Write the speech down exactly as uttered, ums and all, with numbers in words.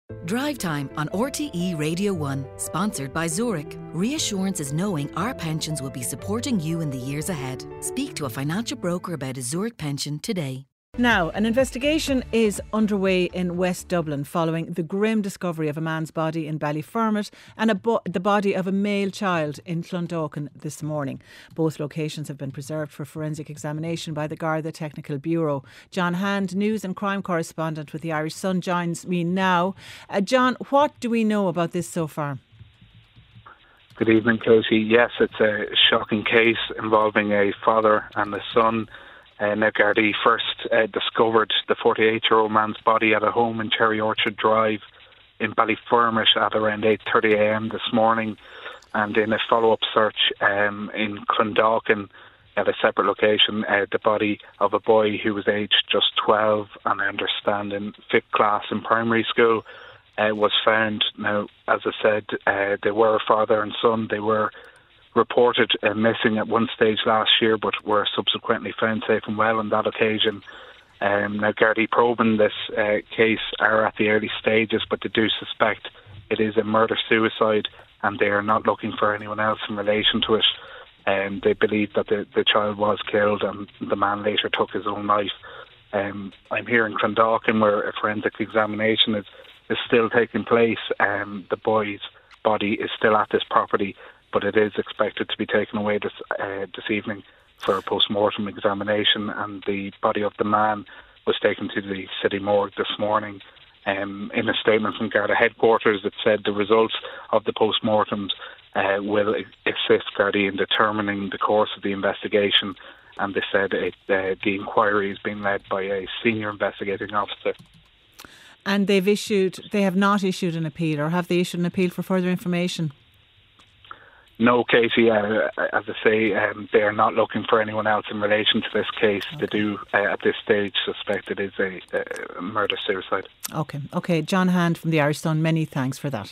Drive Time on R T E Radio one, sponsored by Zurich. Reassurance is knowing our pensions will be supporting you in the years ahead. Speak to a financial broker about a Zurich pension today. Now, an investigation is underway in West Dublin following the grim discovery of a man's body in Ballyfermot and a bo- the body of a male child in Clondalkin this morning. Both locations have been preserved for forensic examination by the Garda Technical Bureau. John Hand, news and crime correspondent with the Irish Sun, joins me now. Uh, John, what do we know about this so far? Good evening, Katie. Yes, it's a shocking case involving a father and a son. Uh, now, Gardaí first uh, discovered the forty-eight-year-old man's body at a home in Cherry Orchard Drive in Ballyfermot at around eight thirty a m this morning, and in a follow-up search um, in Clondalkin at a separate location, uh, the body of a boy who was aged just twelve and I understand in fifth class in primary school uh, was found. Now, as I said, uh, they were father and son. They were reported uh, missing at one stage last year, but were subsequently found safe and well on that occasion. Um, now, Gardaí probing this uh, case are at the early stages, but they do suspect it is a murder-suicide, and they are not looking for anyone else in relation to it. Um, they believe that the, the child was killed, and the man later took his own life. Um, I'm here in Clondalkin, where a forensic examination is, is still taking place. Um, the boy's body is still at this property, but it is expected to be taken away this uh, this evening for a post-mortem examination, and the body of the man was taken to the city morgue this morning. Um, in a statement from Garda headquarters, it said the results of the post-mortems uh, will assist Gardaí in determining the course of the investigation, and they said it, uh, the inquiry is being led by a senior investigating officer. And they've issued, they have not issued an appeal, or have they issued an appeal for further information? No, Katie, uh, as I say, um, they are not looking for anyone else in relation to this case. Okay. They do, uh, at this stage, suspect it is a, a murder-suicide. Okay, okay. John Hand from the Irish Sun, many thanks for that.